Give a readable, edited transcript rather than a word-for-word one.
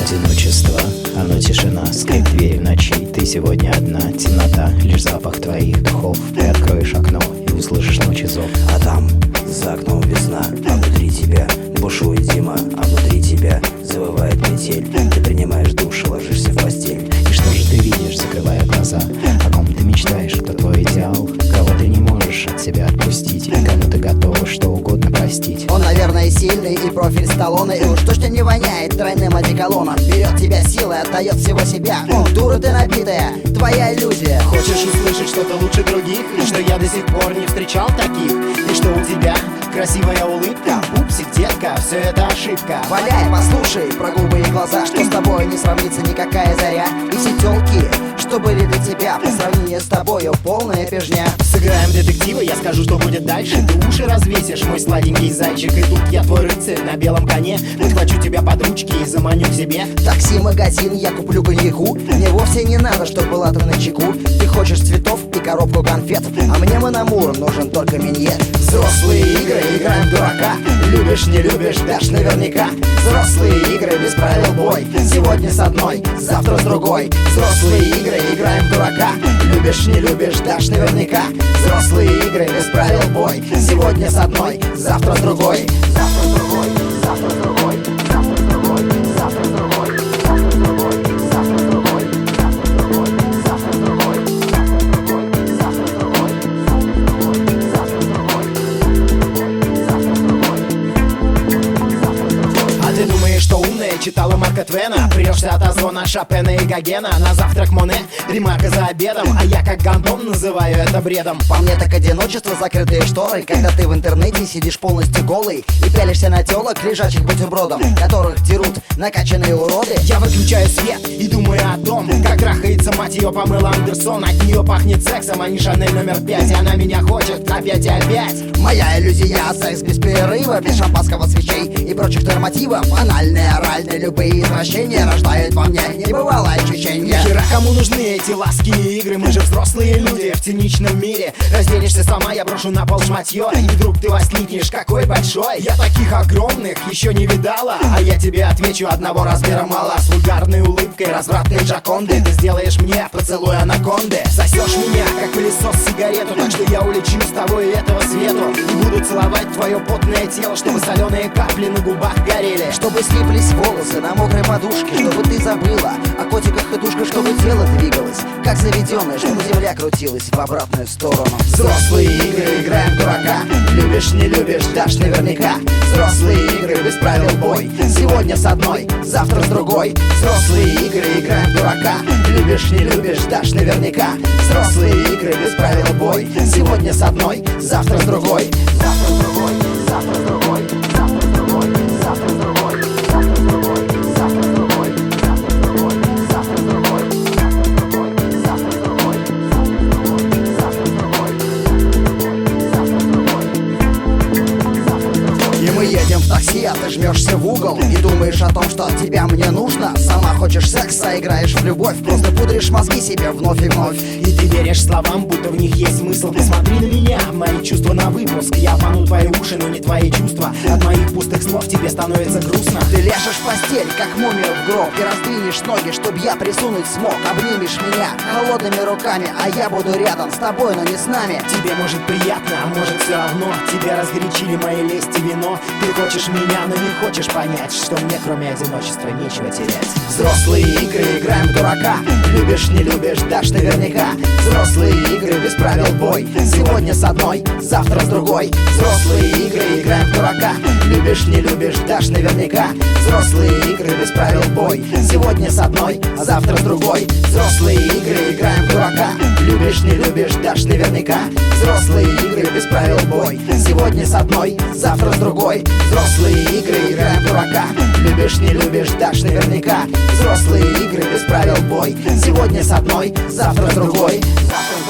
Одиночество, оно тишина, скрип двери в ночи. Ты сегодня одна, темнота, лишь запах твоих духов. Ты откроешь окно и услышишь ночи зов. А там, за окном весна, а внутри тебя бушует зима, а внутри тебя завывает метель. Ты принимаешь душ, ложишься в постель. И что же ты видишь, закрывая глаза? О ком ты мечтаешь, кто твой идеал? Кого ты не можешь от себя отпустить? И кому ты готова что угодно простить? Он, наверное, сильный и профиль Сталлоне, и уж точно не воняет тройным одеколоном. Берет тебя силой, отдает всего себя. Он, дура ты набитая, твоя иллюзия. Хочешь услышать что-то лучше других? И что я до сих пор не встречал таких? И что у тебя красивая улыбка? Пупсик, детка, все это ошибка. Валяй, послушай про губы и глаза, что с тобой не сравнится никакая заря. И все тёлки, что были до тебя, по сравнению с тобою полная пижня. Сыграем детектива, я скажу, что будет дальше. Ты уши развесишь, мой сладенький зайчик. И тут я твой рыцарь на белом коне. Подхвачу тебя под ручки и заманю к себе. Такси, магазин, я куплю коньяку. Мне вовсе не надо, чтоб была ты на чеку. Ты хочешь цветов и коробку конфет, а мне Мономур нужен только миньет. Взрослые игры, играем в дурака. Любишь, не любишь, дашь наверняка. Взрослые игры, без правил бой. Сегодня с одной, завтра с другой. Взрослые игры, играем в дурака. Любишь, не любишь, дашь наверняка. Взрослые игры, без правил бой. Сегодня с одной, завтра с другой. Завтра с другой, завтра с другой, завтра с другой, завтра с другой, завтра с другой, завтра с другой, завтра с другой, завтра с другой, завтра с другой, завтра с другой, завтра с другой. А ты думаешь, что умная, читала Марка Твена? Прешься от Озона, Шопена и Гогена. На завтрак Моне, ремарка за обедом. А я как Гандон называю это бредом. По мне так одиночество, закрытые шторы, когда ты в интернете сидишь полностью голый и пялишься на телок, лежачих бутербродом, которых дерут накачанные уроды. Я выключаю свет и думаю о том, как трахается мать ее Памела Андерсон. От нее пахнет сексом, а не Шанель номер 5. И она меня хочет опять и опять. Моя иллюзия, секс без перерыва, без шампанского, свечей и прочих нормативов. Анальные, оральные, любые извращения рождают во мне небывалое ощущение. Нахера кому нужны эти ласки и игры? Мы же взрослые люди в циничном мире. Разденешься сама, я брошу на пол шматье, и вдруг ты воскликнешь: какой большой. Я таких огромных еще не видала. А я тебе отвечу: одного размера мало. С вульгарной улыбкой развратной Джаконды ты сделаешь мне поцелуй анаконды. Сосешь меня, как пылесос сигарету, так что я улечу с тобой этого свету и буду целовать твое потное тело, чтобы соленые капли на губах горели, чтобы слиплись волосы на мокрой подушке, чтобы ты забыла о котиках и душках, чтобы тело двигалось как заведенное, чтобы земля крутилась в обратную сторону. Взрослые игры, играем в дурака. Любишь, не любишь, дашь наверняка. Взрослые игры, без правил бой. Сегодня с одной, завтра с другой. Взрослые игры, играем в дурака. Любишь, не любишь, дашь наверняка. Взрослые игры, без правил бой. Сегодня с одной, завтра с другой. Завтра с другой, завтра с другой, завтра с другой, завтра с другой, завтра с другой, завтра с другой, завтра с другой, завтра с другой, завтра с другой, завтра с другой, завтра с другой, завтра с другой, завтра с другой. И мы едем в такси, а ты жмешься в угол и думаешь о том, что от тебя мне нужно. Сама хочешь секса, играешь в любовь, просто пудришь мозги себе вновь и вновь. И ты веришь словам, будто в них есть смысл. Посмотри на меня, мои чувства на выпуск. Я обману твои уши, но не твои чувства. От моих пустых слов тебе становится грустно. Ты ляжешь в постель, как мумия в гроб, и раздвинешь ноги, чтоб я присунуть смог. Обнимешь меня холодными руками, а я буду рядом с тобой, но не с нами. Тебе может приятно, а может все равно. Тебя разгорячили мои лесть и вино. Ты хочешь меня, но не хочешь понять, что мне кроме одиночества нечего терять. Взрослые игры, играем в дурака. Любишь, не любишь, дашь наверняка. Взрослые игры, без правил бой. Сегодня с одной, завтра с другой. Взрослые игры, играем в дурака. Любишь, не любишь, дашь наверняка. Взрослые игры, без правил бой. Сегодня с одной, завтра с другой. Взрослые игры, играем в дурака. Любишь, не любишь, дашь наверняка. Взрослые игры, без правил бой. Сегодня с одной, завтра с другой. Взрослые игры, играем в дурака. Любишь, не любишь, дашь наверняка. Взрослые игры, без правил бой. Сегодня с одной, завтра с другой. Завтра с